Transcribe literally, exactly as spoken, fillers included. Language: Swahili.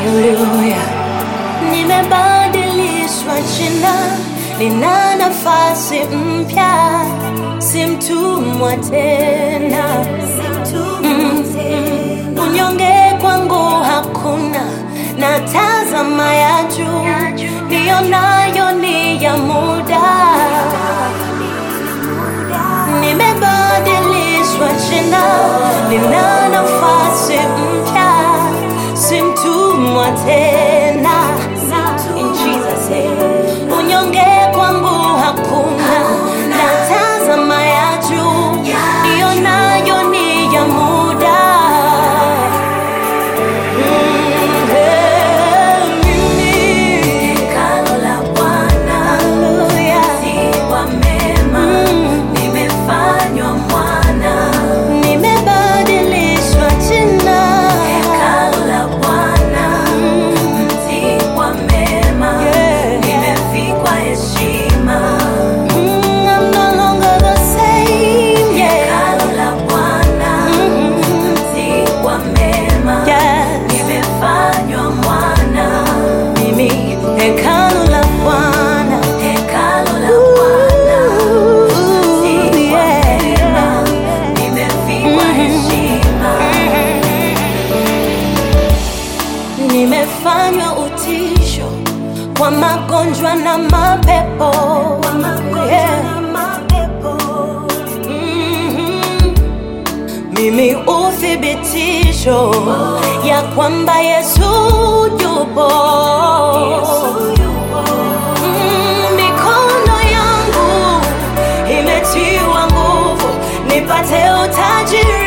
Hallelujah. Nimebadilishwa jina, nina nafasi mpya, si mtumwa tena. Mm, mm. Unyonge kwangu hakuna, natazama ya juu, nionayo ni ya muda. Nimebadilishwa jina, nina nafasi mpya, si mtumwa tena. In Jesus' name. Unyonge kwangu hakuna, natazama ya juu, nionayo ni ya muda. Nimefanywa utisho kwa magonjwa na mapepo, yeah. Mm-hmm. Mimi uthibitisho ya kwamba Yesu yupo. Mm, mikono yangu imetiwa nguvu nipate utajiri.